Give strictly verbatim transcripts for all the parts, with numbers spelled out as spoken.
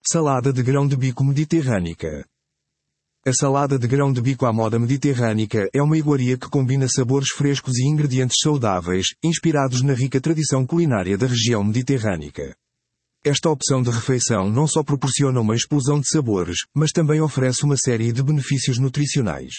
Salada de grão de bico mediterrânica. A salada de grão de bico à moda mediterrânica é uma iguaria que combina sabores frescos e ingredientes saudáveis, inspirados na rica tradição culinária da região mediterrânica. Esta opção de refeição não só proporciona uma explosão de sabores, mas também oferece uma série de benefícios nutricionais.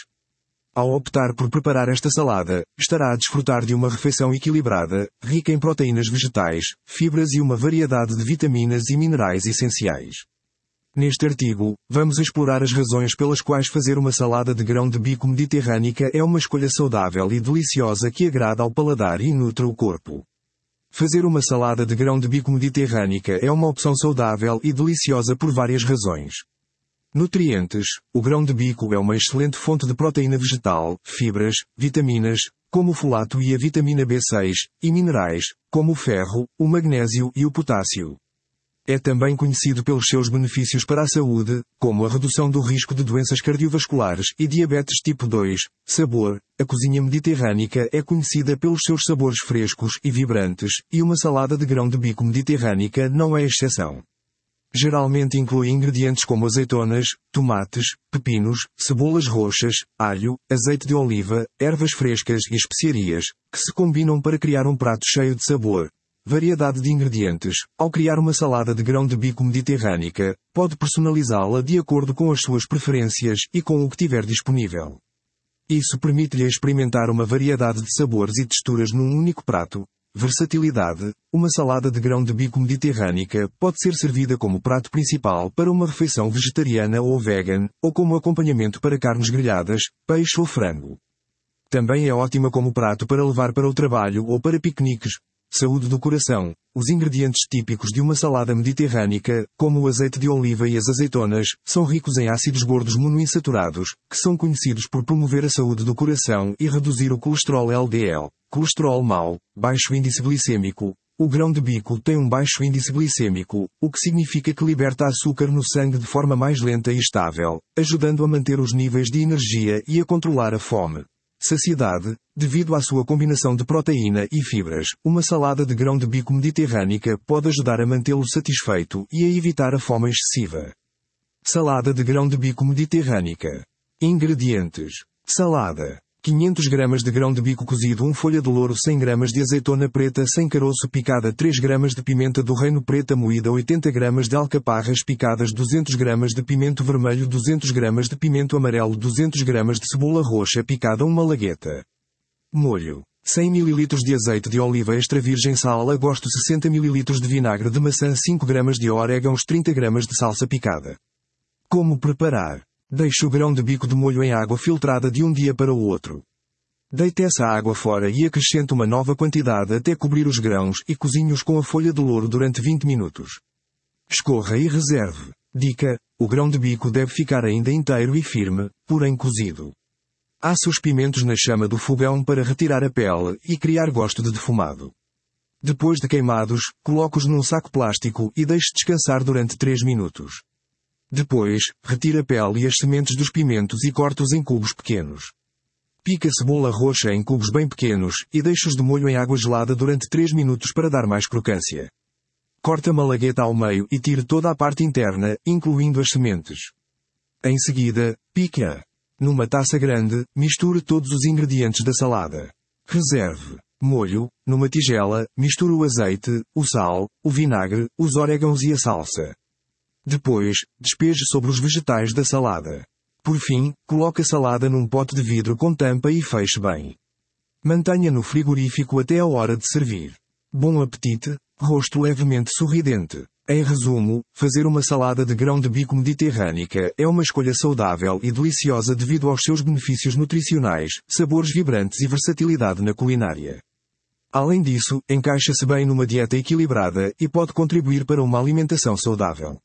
Ao optar por preparar esta salada, estará a desfrutar de uma refeição equilibrada, rica em proteínas vegetais, fibras e uma variedade de vitaminas e minerais essenciais. Neste artigo, vamos explorar as razões pelas quais fazer uma salada de grão de bico mediterrânica é uma escolha saudável e deliciosa que agrada ao paladar e nutre o corpo. Fazer uma salada de grão de bico mediterrânica é uma opção saudável e deliciosa por várias razões. Nutrientes. O grão de bico é uma excelente fonte de proteína vegetal, fibras, vitaminas, como o folato e a vitamina B seis, e minerais, como o ferro, o magnésio e o potássio. É também conhecido pelos seus benefícios para a saúde, como a redução do risco de doenças cardiovasculares e diabetes tipo dois. Sabor. A cozinha mediterrânica é conhecida pelos seus sabores frescos e vibrantes, e uma salada de grão de bico mediterrânica não é exceção. Geralmente inclui ingredientes como azeitonas, tomates, pepinos, cebolas roxas, alho, azeite de oliva, ervas frescas e especiarias, que se combinam para criar um prato cheio de sabor. Variedade de ingredientes. Ao criar uma salada de grão de bico mediterrânica, pode personalizá-la de acordo com as suas preferências e com o que tiver disponível. Isso permite-lhe experimentar uma variedade de sabores e texturas num único prato. Versatilidade. Uma salada de grão de bico mediterrânica pode ser servida como prato principal para uma refeição vegetariana ou vegan, ou como acompanhamento para carnes grelhadas, peixe ou frango. Também é ótima como prato para levar para o trabalho ou para piqueniques. Saúde do coração. Os ingredientes típicos de uma salada mediterrânica, como o azeite de oliva e as azeitonas, são ricos em ácidos gordos monoinsaturados, que são conhecidos por promover a saúde do coração e reduzir o colesterol L D L. Colesterol mau, baixo índice glicêmico. O grão de bico tem um baixo índice glicêmico, o que significa que liberta açúcar no sangue de forma mais lenta e estável, ajudando a manter os níveis de energia e a controlar a fome. Saciedade. Devido à sua combinação de proteína e fibras, uma salada de grão de bico mediterrânica pode ajudar a mantê-lo satisfeito e a evitar a fome excessiva. Salada de grão de bico mediterrânica. Ingredientes. Salada. quinhentas gramas de grão de bico cozido, uma folha de louro, cem gramas de azeitona preta sem caroço picada, três gramas de pimenta do reino preta moída, oitenta gramas de alcaparras picadas, duzentas gramas de pimento vermelho, duzentas gramas de pimento amarelo, duzentas gramas de cebola roxa picada, uma lagueta. Molho. cem mililitros de azeite de oliva extra virgem, sal a gosto, sessenta mililitros de vinagre de maçã, cinco gramas de orégãos, trinta gramas de salsa picada. Como preparar? Deixe o grão de bico de molho em água filtrada de um dia para o outro. Deite essa água fora e acrescente uma nova quantidade até cobrir os grãos e cozinhe-os com a folha de louro durante vinte minutos. Escorra e reserve. Dica: o grão de bico deve ficar ainda inteiro e firme, porém cozido. Assa os pimentos na chama do fogão para retirar a pele e criar gosto de defumado. Depois de queimados, coloque-os num saco plástico e deixe descansar durante três minutos. Depois, retire a pele e as sementes dos pimentos e corte-os em cubos pequenos. Pique a cebola roxa em cubos bem pequenos e deixe-os de molho em água gelada durante três minutos para dar mais crocância. Corte a malagueta ao meio e tire toda a parte interna, incluindo as sementes. Em seguida, pique-a. Numa taça grande, misture todos os ingredientes da salada. Reserve. Molho. Numa tigela, misture o azeite, o sal, o vinagre, os orégãos e a salsa. Depois, despeje sobre os vegetais da salada. Por fim, coloque a salada num pote de vidro com tampa e feche bem. Mantenha no frigorífico até a hora de servir. Bom apetite, rosto levemente sorridente. Em resumo, fazer uma salada de grão de bico mediterrânica é uma escolha saudável e deliciosa devido aos seus benefícios nutricionais, sabores vibrantes e versatilidade na culinária. Além disso, encaixa-se bem numa dieta equilibrada e pode contribuir para uma alimentação saudável.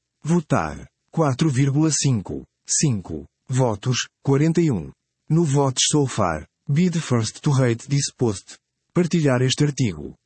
Votar. quatro vírgula cinco. cinco. Votos. quarenta e um. No Votes So Far. Be the first to rate this post. Partilhar este artigo.